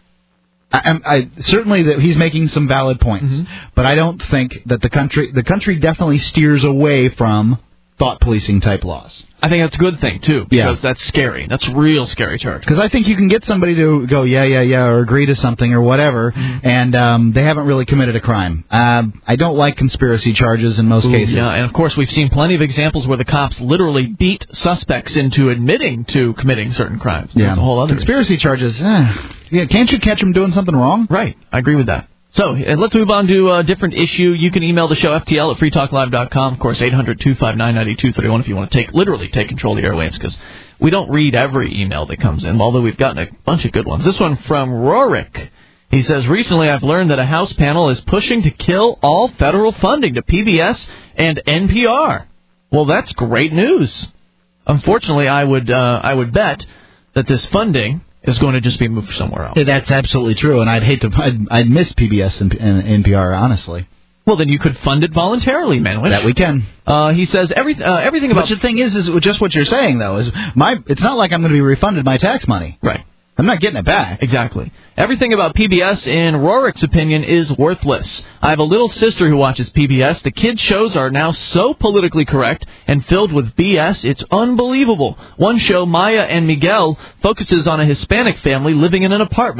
I, I, I certainly that he's making some valid points, Mm-hmm. but I don't think that the country the country definitely steers away from thought policing type laws. I think that's a good thing too, because Yeah. that's scary. That's real scary territory. Because I think you can get somebody to go, yeah, yeah, yeah, or agree to something or whatever, Mm-hmm. and um, they haven't really committed a crime. Um, I don't like conspiracy charges in most Ooh, cases. Yeah, and of course we've seen plenty of examples where the cops literally beat suspects into admitting to committing certain crimes. Yeah. That's a whole other Conspiracy charges, eh, yeah, can't you catch them doing something wrong? Right, I agree with that. So, uh, let's move on to a different issue. You can email the show, F T L at free talk live dot com. Of course, eight hundred two five nine nine two three one if you want to take literally take control of the airwaves, because we don't read every email that comes in, although we've gotten a bunch of good ones. This one from Rorik. He says, recently I've learned that a House panel is pushing to kill all federal funding to P B S and N P R. Well, that's great news. Unfortunately, I would uh, I would bet that this funding is going to just be moved somewhere else. Yeah, that's absolutely true, and I'd hate to, I'd, I'd miss P B S and, and N P R, honestly. Well, then you could fund it voluntarily, man. That we can. Uh, he says every, uh, everything about... But the thing is, is just what you're saying, though, is my. It's not like I'm going to be refunded my tax money. Right. I'm not getting it back. Exactly. Everything about P B S, in Rorik's opinion, is worthless. I have a little sister who watches P B S. The kids' shows are now so politically correct and filled with B S, it's unbelievable. One show, Maya and Miguel, focuses on a Hispanic family living in an apartment.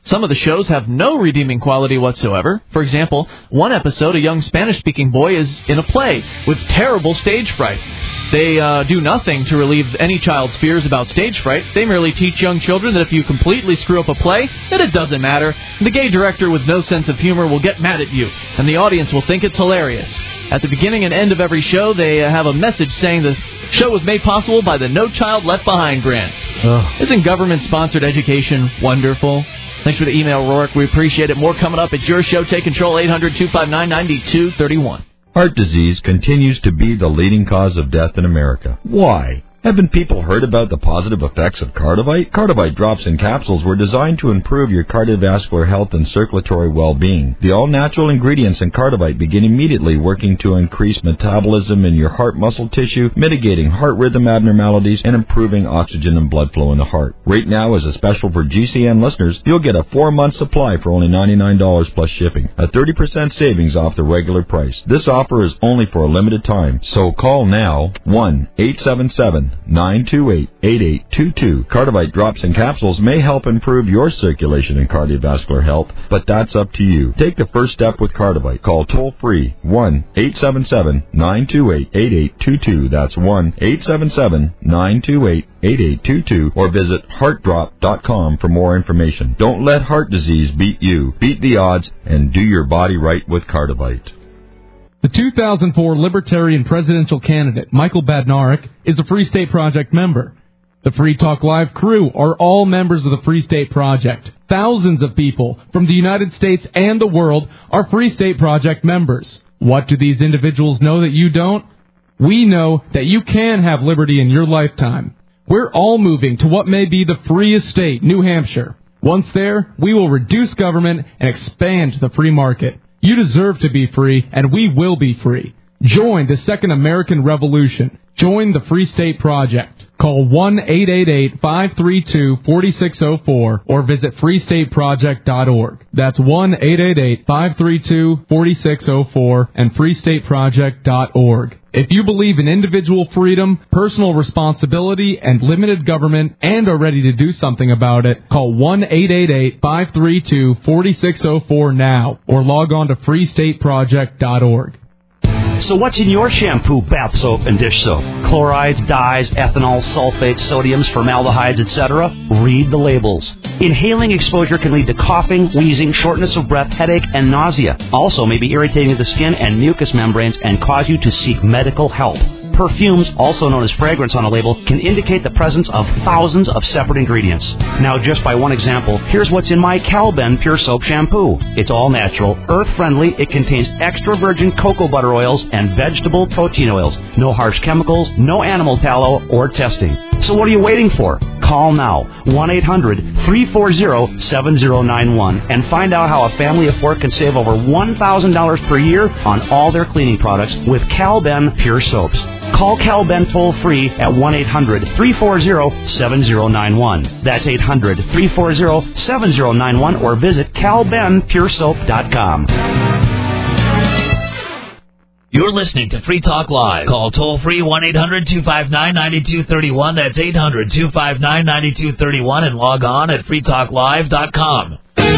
Some of the shows have no redeeming quality whatsoever. For example, one episode, a young Spanish-speaking boy is in a play with terrible stage fright. They uh, do nothing to relieve any child's fears about stage fright. They merely teach young children that if you completely screw up a play, then it doesn't matter. The gay director with no sense of humor will get mad at you, and the audience will think it's hilarious. At the beginning and end of every show, they uh, have a message saying the show was made possible by the No Child Left Behind grant. Ugh. Isn't government-sponsored education wonderful? Thanks for the email, Rourke. We appreciate it. More coming up at your show. Take control, eight hundred two five nine nine two three one. Heart disease continues to be the leading cause of death in America. Why? Haven't people heard about the positive effects of Cardivite? Cardivite drops and capsules were designed to improve your cardiovascular health and circulatory well-being. The all-natural ingredients in Cardivite begin immediately working to increase metabolism in your heart muscle tissue, mitigating heart rhythm abnormalities, and improving oxygen and blood flow in the heart. Right now, as a special for G C N listeners, you'll get a four-month supply for only ninety-nine dollars plus shipping, a thirty percent savings off the regular price. This offer is only for a limited time, so call now, one eight seven seven nine two eight eight eight two two. Cardivite drops and capsules may help improve your circulation and cardiovascular health, but that's up to you. Take the first step with Cardivite. Call toll-free one eight seven seven nine two eight eight eight two two. That's one eight seven seven nine two eight eight eight two two, or visit heart drop dot com for more information. Don't let heart disease beat you. Beat the odds and do your body right with Cardivite. The two thousand four Libertarian presidential candidate, Michael Badnarik, is a Free State Project member. The Free Talk Live crew are all members of the Free State Project. Thousands of people from the United States and the world are Free State Project members. What do these individuals know that you don't? We know that you can have liberty in your lifetime. We're all moving to what may be the freest state, New Hampshire. Once there, we will reduce government and expand the free market. You deserve to be free, and we will be free. Join the Second American Revolution. Join the Free State Project. Call one eight eight eight five three two four six zero four or visit free state project dot org. That's one eight eight eight five three two four six zero four and free state project dot org. If you believe in individual freedom, personal responsibility, and limited government, and are ready to do something about it, call one eight eight eight five three two four six zero four now or log on to free state project dot org. So what's in your shampoo, bath soap, and dish soap? Chlorides, dyes, ethanol, sulfates, sodiums, formaldehydes, et cetera? Read the labels. Inhaling exposure can lead to coughing, wheezing, shortness of breath, headache, and nausea. Also may be irritating to the skin and mucous membranes and cause you to seek medical help. Perfumes, also known as fragrance on a label, can indicate the presence of thousands of separate ingredients. Now, just by one example, here's what's in my Calben Pure Soap Shampoo. It's all natural, earth-friendly, it contains extra virgin cocoa butter oils and vegetable protein oils. No harsh chemicals, no animal tallow, or testing. So what are you waiting for? Call now, one eight hundred three four zero seven zero nine one, and find out how a family of four can save over one thousand dollars per year on all their cleaning products with Calben Pure Soaps. Call Calben toll-free at one eight hundred three four zero seven zero nine one. That's eight hundred three four zero seven zero nine one, or visit cal ben pure soap dot com. You're listening to Free Talk Live. Call toll-free one eight hundred two five nine nine two three one. That's eight hundred two five nine nine two three one, and log on at free talk live dot com.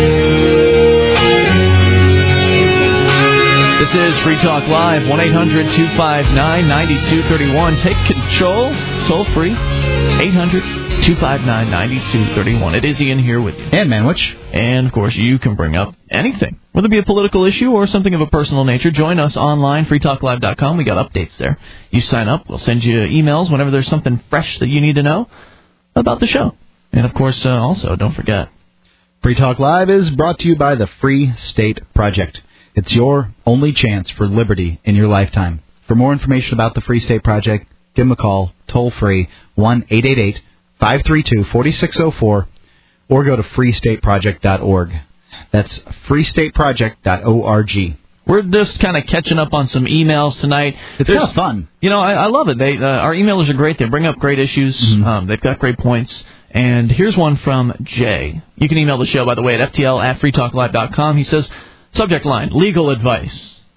This is Free Talk Live, one eight hundred two five nine nine two three one. Take control, toll free, eight hundred two five nine nine two three one. It is Ian here with you. And Manwich. And, of course, you can bring up anything, whether it be a political issue or something of a personal nature. Join us online, free talk live dot com. We got updates there. You sign up, we'll send you emails whenever there's something fresh that you need to know about the show. And, of course, uh, also, don't forget, Free Talk Live is brought to you by the Free State Project. It's your only chance for liberty in your lifetime. For more information about the Free State Project, give them a call, toll-free, one eight eight eight five three two four six zero four, or go to free state project dot org. That's free state project dot org. We're just kind of catching up on some emails tonight. It's kind of fun. You know, I, I love it. They, uh, our emailers are great. They bring up great issues. Mm-hmm. Um, they've got great points. And here's one from Jay. You can email the show, by the way, at f t l at free talk live dot com. He says, subject line, legal advice.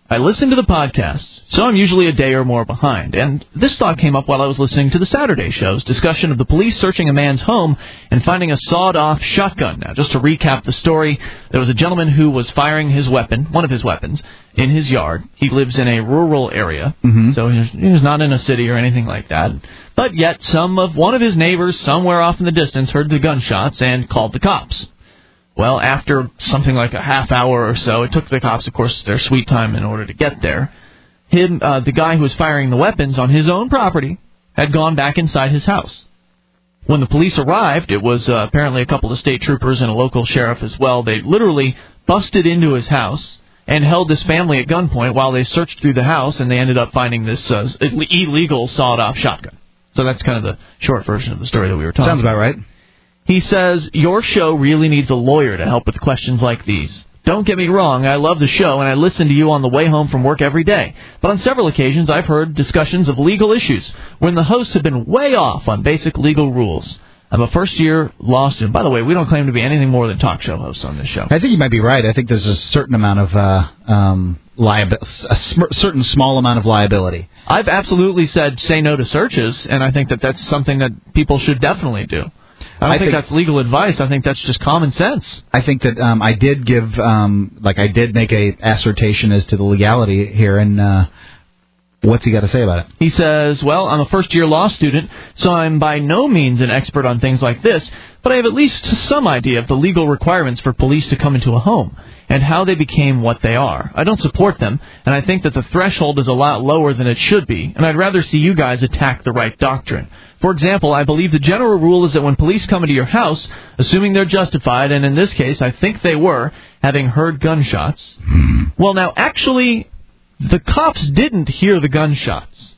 I listen to the podcasts, so I'm usually a day or more behind, and this thought came up while I was listening to the Saturday show's discussion of the police searching a man's home and finding a sawed-off shotgun. Now, just to recap the story, there was a gentleman who was firing his weapon, one of his weapons, in his yard. He lives in a rural area, Mm-hmm. so he's, he's not in a city or anything like that, but yet some of one of his neighbors somewhere off in the distance heard the gunshots and called the cops. Well, after something like a half hour or so, it took the cops, of course, their sweet time in order to get there. Him, uh, the guy who was firing the weapons on his own property had gone back inside his house. When the police arrived, it was uh, apparently a couple of state troopers and a local sheriff as well. They literally busted into his house and held this family at gunpoint while they searched through the house, and they ended up finding this uh, illegal sawed-off shotgun. So that's kind of the short version of the story that we were talking Sounds about right. He says, your show really needs a lawyer to help with questions like these. Don't get me wrong, I love the show, and I listen to you on the way home from work every day. But on several occasions, I've heard discussions of legal issues when the hosts have been way off on basic legal rules. I'm a first-year law student. By the way, we don't claim to be anything more than talk show hosts on this show. I think you might be right. I think there's a certain amount of uh, um, liabi- a sm- certain small amount of liability. I've absolutely said say no to searches, and I think that that's something that people should definitely do. I don't I think, think that's legal advice. I think that's just common sense. I think that um, I did give, um, like I did make a assertion as to the legality here, and uh, what's he got to say about it? He says, well, I'm a first-year law student, so I'm by no means an expert on things like this, but I have at least some idea of the legal requirements for police to come into a home and how they became what they are. I don't support them, and I think that the threshold is a lot lower than it should be, and I'd rather see you guys attack the right doctrine. For example, I believe the general rule is that when police come into your house, assuming they're justified, and in this case I think they were, having heard gunshots, well, now, actually, the cops didn't hear the gunshots.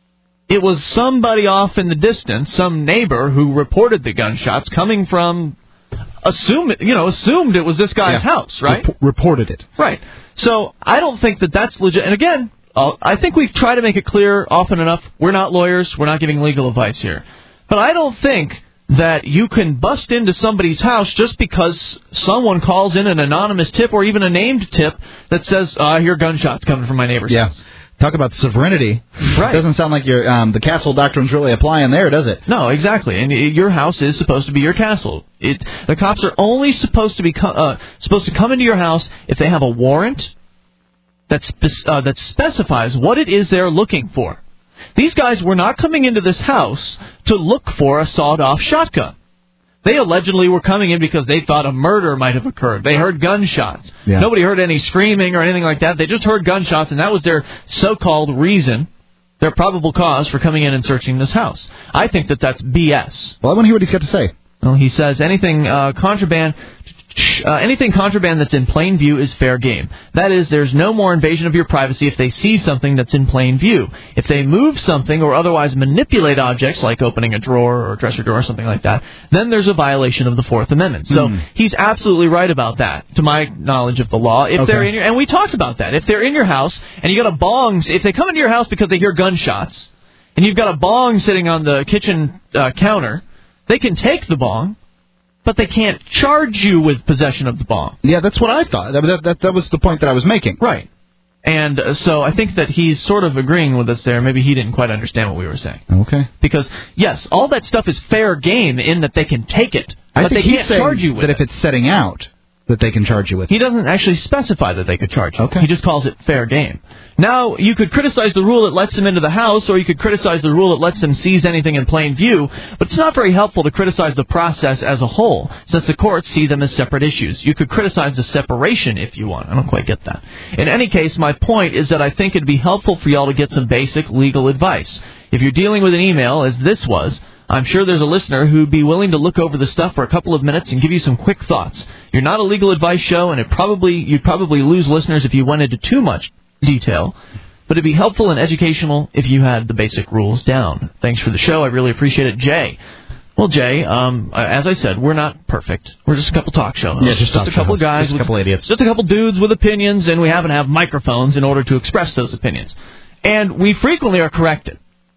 It was somebody off in the distance, some neighbor, who reported the gunshots coming from, assumed, you know, assumed it was this guy's Yeah. house, right? Rep- reported it. Right. So I don't think that that's legit. And again, uh, I think we've tried to make it clear often enough, we're not lawyers, we're not giving legal advice here. But I don't think that you can bust into somebody's house just because someone calls in an anonymous tip or even a named tip that says, uh, I hear gunshots coming from my neighbor's Yeah. house. Talk about sovereignty. Right. Doesn't sound like your um, the castle doctrine's really applying there, does it? No, exactly. And it, your house is supposed to be your castle. It, the cops are only supposed to be co- uh, supposed to come into your house if they have a warrant that spe- uh, that specifies what it is they're looking for. These guys were not coming into this house to look for a sawed-off shotgun. They allegedly were coming in because they thought a murder might have occurred. They heard gunshots. Yeah. Nobody heard any screaming or anything like that. They just heard gunshots, and that was their so-called reason, their probable cause for coming in and searching this house. I think that that's B S. Well, I want to hear what he's got to say. Well, he says anything uh, contraband... Uh, anything contraband that's in plain view is fair game. That is, there's no more invasion of your privacy if they see something that's in plain view. If they move something or otherwise manipulate objects, like opening a drawer or a dresser drawer or something like that, then there's a violation of the Fourth Amendment. So Mm. he's absolutely right about that, to my knowledge of the law. If Okay. they're in your, and we talked about that. If they're in your house and you got a bong, if they come into your house because they hear gunshots, and you've got a bong sitting on the kitchen uh, counter, they can take the bong, but they can't charge you with possession of the bong. Yeah, that's what I thought. That, that, that, that was the point that I was making. Right. And uh, so I think that he's sort of agreeing with us there. Maybe he didn't quite understand what we were saying. Okay. Because, yes, all that stuff is fair game in that they can take it, I but think they he's can't saying charge you with that it. if it's setting out, that they can charge you with. He doesn't actually specify that they could charge you. Okay. He just calls it fair game. Now, you could criticize the rule that lets them into the house, or you could criticize the rule that lets them seize anything in plain view, but it's not very helpful to criticize the process as a whole, since the courts see them as separate issues. You could criticize the separation if you want. I don't quite get that. In any case, my point is that I think it'd be helpful for y'all to get some basic legal advice. If you're dealing with an email, as this was, I'm sure there's a listener who'd be willing to look over the stuff for a couple of minutes and give you some quick thoughts. You're not a legal advice show, and it probably you'd probably lose listeners if you went into too much detail. But it'd be helpful and educational if you had the basic rules down. Thanks for the show. I really appreciate it. Jay. Well, Jay, um, as I said, we're not perfect. We're just a couple talk show hosts. Yeah, just talk a show couple hosts. guys, Just a with, couple idiots. just a couple dudes with opinions, and we happen to have microphones in order to express those opinions. And we frequently are corrected.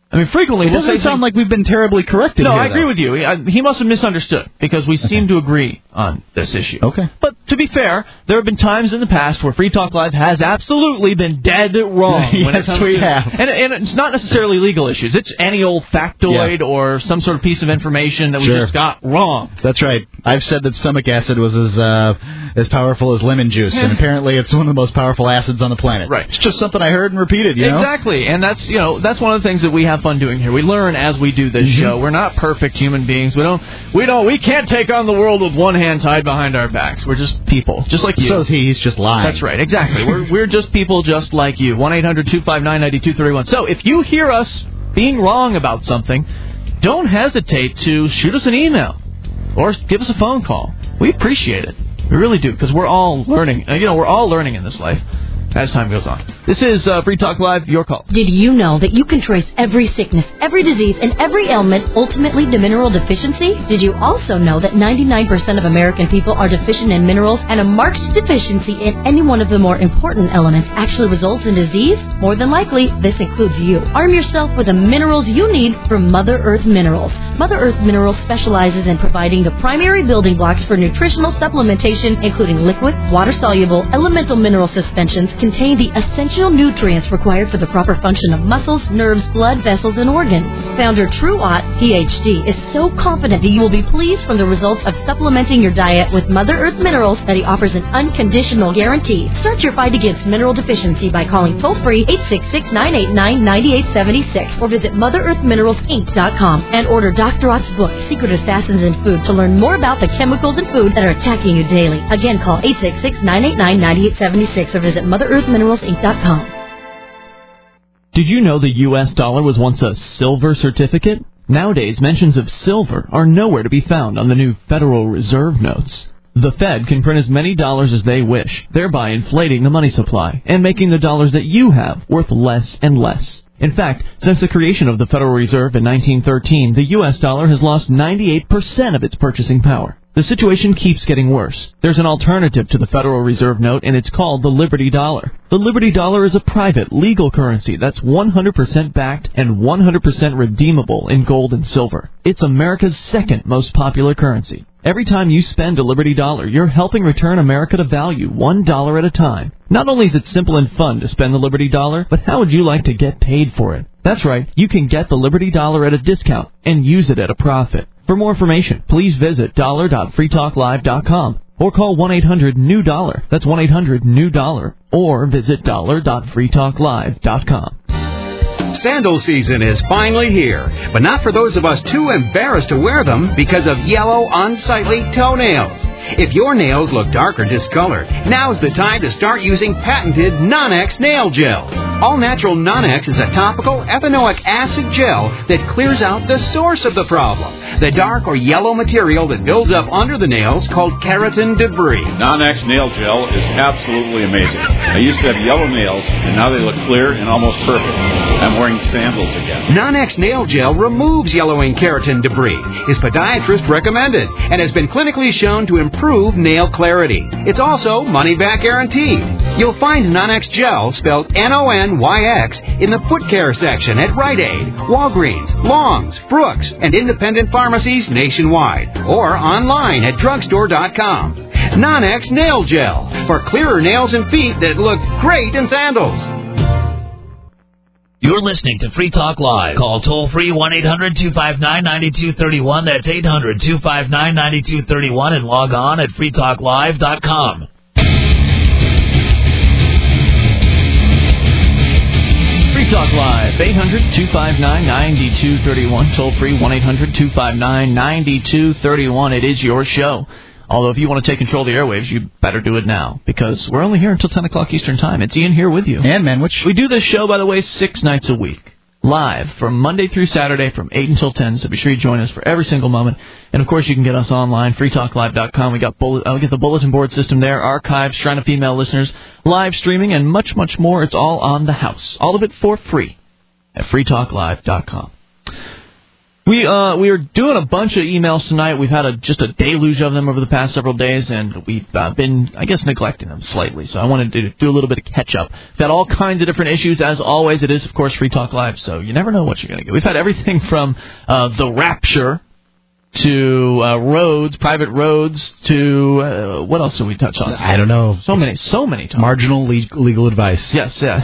I mean, frequently It we'll doesn't say sound things- like we've been terribly corrected No, here, I agree though. with you. I, he must have misunderstood because we seem to agree on this issue. Okay. But to be fair, there have been times in the past where Free Talk Live has absolutely been dead wrong. when it Yes, comes we to, have. And, and it's not necessarily legal issues. It's any old factoid Yeah. or some sort of piece of information that we Sure. just got wrong. That's right. I've said that stomach acid was as uh, as powerful as lemon juice, and apparently it's one of the most powerful acids on the planet. Right. It's just something I heard and repeated, you know? Exactly, and that's you know that's one of the things that we have fun doing here. We learn as we do this Mm-hmm. show. We're not perfect human beings. We don't we don't we can't take on the world with one hand tied behind our backs. We're just people, just like you. So is he. He's just lying. That's right, exactly. We're we're just people just like you. one eight hundred two five nine nine two three one. So if you hear us being wrong about something, don't hesitate to shoot us an email or give us a phone call. We appreciate it. We really do, because we're all learning. Uh, you know, we're all learning in this life as time goes on. This is uh, Free Talk Live, your call. Did you know that you can trace every sickness, every disease, and every ailment ultimately to mineral deficiency? Did you also know that ninety-nine percent of American people are deficient in minerals, and a marked deficiency in any one of the more important elements actually results in disease? More than likely, this includes you. Arm yourself with the minerals you need from Mother Earth Minerals. Mother Earth Minerals specializes in providing the primary building blocks for nutritional supplementation, including liquid, water-soluble, elemental mineral suspensions, contain the essential nutrients required for the proper function of muscles, nerves, blood vessels, and organs. Founder True Ott, P H D, is so confident that you will be pleased from the results of supplementing your diet with Mother Earth Minerals that he offers an unconditional guarantee. Start your fight against mineral deficiency by calling toll-free eight six six, nine eight nine, nine eight seven six or visit Mother Earth Minerals Inc dot com and order Doctor Ott's book, Secret Assassins in Food, to learn more about the chemicals in food that are attacking you daily. Again, call eight six six, nine eight nine, nine eight seven six or visit Mother Earth Minerals Inc dot com. Did you know the U S dollar was once a silver certificate? Nowadays, mentions of silver are nowhere to be found on the new Federal Reserve notes. The Fed can print as many dollars as they wish, thereby inflating the money supply and making the dollars that you have worth less and less. In fact, since the creation of the Federal Reserve in nineteen thirteen, the U S dollar has lost ninety-eight percent of its purchasing power. The situation keeps getting worse. There's an alternative to the Federal Reserve note, and it's called the Liberty Dollar. The Liberty Dollar is a private, legal currency that's one hundred percent backed and one hundred percent redeemable in gold and silver. It's America's second most popular currency. Every time you spend a Liberty Dollar, you're helping return America to value one dollar at a time. Not only is it simple and fun to spend the Liberty Dollar, but how would you like to get paid for it? That's right, you can get the Liberty Dollar at a discount and use it at a profit. For more information, please visit dollar dot free talk live dot com or call one eight hundred new dollar. That's one eight hundred new dollar. Or visit dollar dot free talk live dot com. Sandal season is finally here, but not for those of us too embarrassed to wear them because of yellow, unsightly toenails. If your nails look dark or discolored, now's the time to start using patented Nonex Nail Gel. All-natural Nonex is a topical ethanoic acid gel that clears out the source of the problem, the dark or yellow material that builds up under the nails called keratin debris. Nonex Nail Gel is absolutely amazing. I used to have yellow nails, and now they look clear and almost perfect. I'm wearing sandals again. Nonex Nail Gel removes yellowing keratin debris, is podiatrist recommended, and has been clinically shown to improve nail clarity. It's also money-back guaranteed. You'll find Nonex Gel, spelled N O N Y X, in the foot care section at Rite Aid, Walgreens, Long's, Brooks, and independent pharmacies nationwide, or online at drugstore dot com. Nonex Nail Gel, for clearer nails and feet that look great in sandals. You're listening to Free Talk Live. Call toll-free one eight hundred two five nine nine two three one. That's eight hundred two five nine nine two three one and log on at free talk live dot com. Free Talk Live, eight hundred two five nine nine two three one. Toll-free one eight hundred two five nine nine two three one. It is your show. Although if you want to take control of the airwaves, you better do it now, because we're only here until ten o'clock Eastern Time. It's Ian here with you. And Manwich. We do this show, by the way, six nights a week, live from Monday through Saturday from eight until ten, so be sure you join us for every single moment. And, of course, you can get us online, free talk live dot com. We got bullet, uh, we get the bulletin board system there, archives, Shrine of Female Listeners, live streaming, and much, much more. It's all on the house. All of it for free at free talk live dot com. We uh we are doing a bunch of emails tonight. We've had a just a deluge of them over the past several days, and we've uh, been, I guess, neglecting them slightly. So I wanted to do a little bit of catch up. We've had all kinds of different issues, as always. It is, of course, Free Talk Live, so you never know what you're going to get. We've had everything from uh, the Rapture to uh, roads, private roads, to uh, what else did we touch on? I don't know. So many, so many topics. Marginal le- legal advice. Yes, yeah.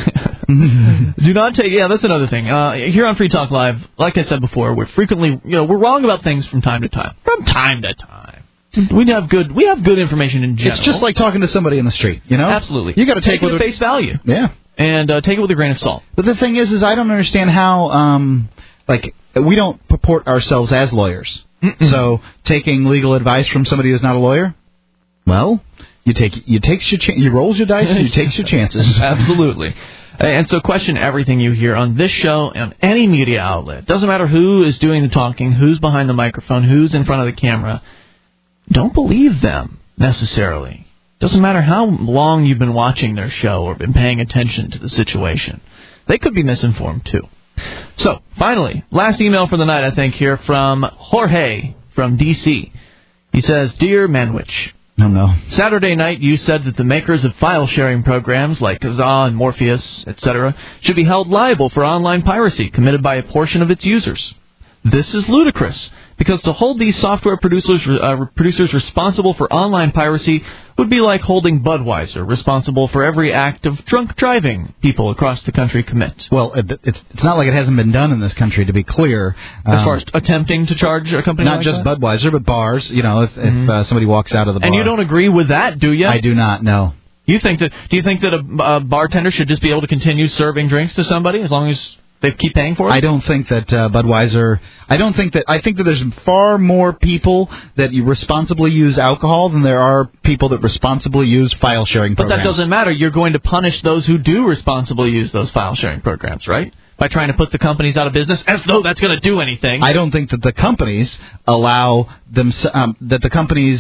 Do not take, yeah, that's another thing. Uh, here on Free Talk Live, like I said before, we're frequently, you know, we're wrong about things from time to time. From time to time. We have good, we have good information in general. It's just like talking to somebody in the street, you know? Absolutely. You got to take, take it with at face value. Yeah. And uh, take it with a grain of salt. But the thing is, is I don't understand how, um, like, we don't purport ourselves as lawyers. Mm-mm. So taking legal advice from somebody who's not a lawyer, well, you take you takes your ch- you rolls your dice and you takes your chances. Absolutely. And so question everything you hear on this show and any media outlet. Doesn't matter who is doing the talking, who's behind the microphone, who's in front of the camera. Don't believe them necessarily. Doesn't matter how long you've been watching their show or been paying attention to the situation. They could be misinformed too. So, finally, last email for the night, I think, here from Jorge from D C He says, Dear Manwich, no, no. Saturday night you said that the makers of file-sharing programs like Kazaa and Morpheus, et cetera, should be held liable for online piracy committed by a portion of its users. This is ludicrous, because to hold these software producers uh, producers responsible for online piracy would be like holding Budweiser responsible for every act of drunk driving people across the country commit. Well, it, it's it's not like it hasn't been done in this country, to be clear. As um, far as attempting to charge a company not like just that? Budweiser, but bars. You know, if, mm-hmm. if uh, somebody walks out of the bar. And you don't agree with that, do you? I do not, no. You think that? Do you think that a, a bartender should just be able to continue serving drinks to somebody as long as they keep paying for it? I don't think that uh, Budweiser. I don't think that. I think that there's far more people that you responsibly use alcohol than there are people that responsibly use file sharing programs. But that doesn't matter. You're going to punish those who do responsibly use those file sharing programs, right? By trying to put the companies out of business, as though that's going to do anything. I don't think that the companies allow them. Um, that the companies.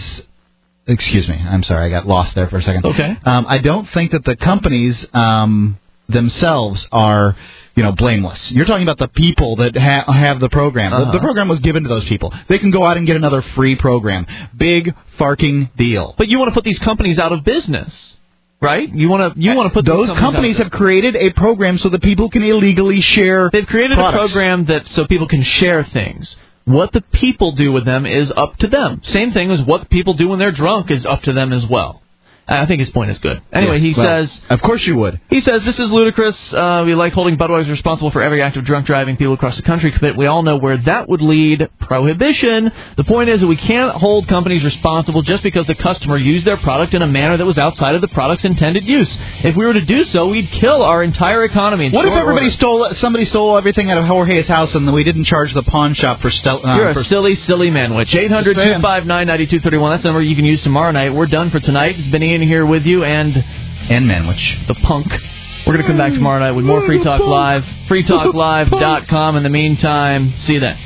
Excuse me. I'm sorry. I got lost there for a second. Okay. Um, I don't think that the companies um, themselves are, you know, blameless. You're talking about the people that ha- have the program. Uh-huh. The, the program was given to those people. They can go out and get another free program. Big farking deal. But you want to put these companies out of business, right? You want to you want to put those these companies, companies have created a program so that people can illegally share. They've created products. a program that so people can share things. What the people do with them is up to them. Same thing as what people do when they're drunk is up to them as well. I think his point is good. Anyway, yes, he well, says... Of course you would. He says, this is ludicrous. Uh, we like holding Budweiser responsible for every act of drunk driving people across the country commit. We all know where that would lead. Prohibition. The point is that we can't hold companies responsible just because the customer used their product in a manner that was outside of the product's intended use. If we were to do so, we'd kill our entire economy. In what if everybody order. stole... Somebody stole everything out of Jorge's house and we didn't charge the pawn shop for... Stel- uh, You're for a silly, silly man, which eight hundred, two five nine, nine two three one. That's the number you can use tomorrow night. We're done for tonight. It's been Ian here with you and... And Manwich. The punk. We're going to come back tomorrow night with more Free Talk Live. free talk live dot com. In the meantime, see you then.